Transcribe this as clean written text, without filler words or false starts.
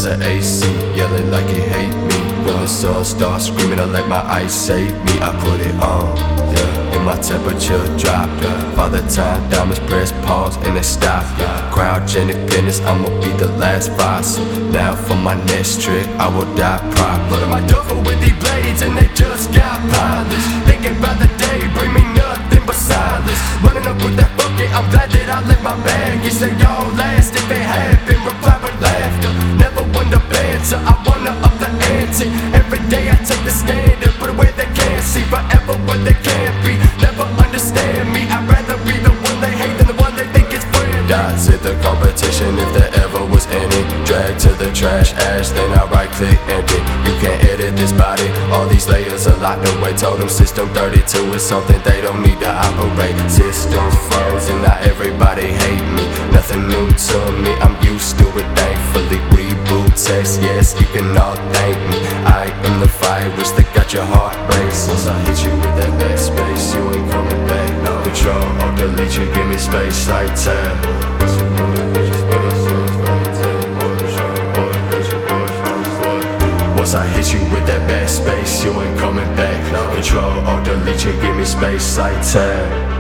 It's an AC, yelling like it hate me. When the sun starts screaming, I let my ice save me. I put it on, yeah, and my temperature dropped, yeah. Father time, diamonds press pause and they stop, yeah. Crouch independence, I'ma be the last fight. So now for my next trick, I will die proper. Put on my duffel with these blades and they just got polished. Thinking about the day, bring me nothing but silence. Running up with that bucket, I'm glad that I left my bag. You say y'all last if it happened, reply with laughter. Never won the banter, I wanna up the ante. Every day I take the stand and put away they can't see. Forever what they can't be, never understand me. I'd rather be the one they hate than the one they think is friend. Dots hit the competition if there ever was any. Drag to the trash ash, then I right click empty. You can't edit this body, all these layers are locked away. Told them system 32 is something they don't need to operate. Systems frozen, now everybody hate me. Nothing new to me, I'm used to it thankfully. Reboot text, yes, you can all thank me. I am the virus that got your heart racing. Once I hit you with that backspace, you ain't coming back. No control, I'll delete you, give me space like tab. Once I hit you with that backspace, you ain't coming back. No control, I'll delete you, give me space like tab.